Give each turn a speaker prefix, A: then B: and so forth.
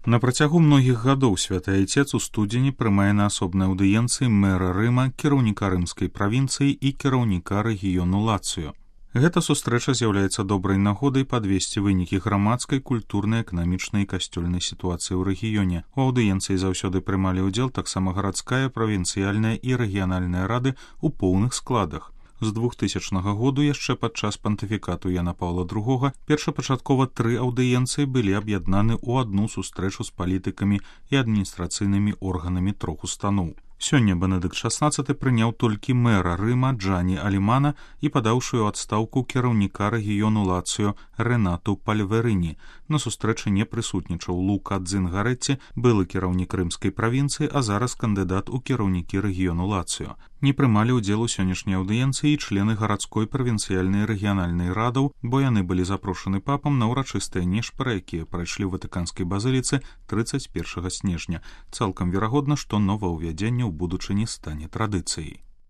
A: На працягу многіх гадоў святы айцец у студзені прымае на асобнай аўдыенцыі мэра Рыма, кіраўніка рымскай правінцыі і кіраўніка рэгіёну Лацыё. Гэта сустрэча з'яўляецца добрай нагодай падвесці вынікі грамадскай, культурнай, эканамічнай і касцёльнай сітуацыі ў рэгіёне. У аўдыенцыі заўсёды прымалі ўдзел таксама гарадская, правінцыяльная і рэгіянальная рады ў поўных складах. З 2000 году яшчэ падчас пантыфікату Яна Паўла II першапачаткова 3 аўдыенцыі былі аб'яднаны ў адну сустрэчу з палітыкамі і адміністрацыйнымі органамі 3 устаноў. Сёння Бенедыкт XVI прыняў толькі мэра Рыма Джані Алімана і падаўшы ў адстаўку кіраўніка рэгіёну Лацыё Рэнату Пальверыні. На сустрэчы не прысутнічаў Лука Дзингаретці, былы кіраўнік рымскай правінцыі, а зараз кандыдат у кіраўнікі рэгіёну Лацыё. Не прымалі ўдзел у сённяшняй аўдыенцыі члены гарадской, правінцыяльнай і рэгіянальнай радаў, бо яны былі запрошаны папам на ўрачыстыя нешпары, якія прайшлі ў Ватыканскай базыліцы 31 снежня. Цалкам верагодна, што новаўвядзенне ў будучыні стане традыцыяй.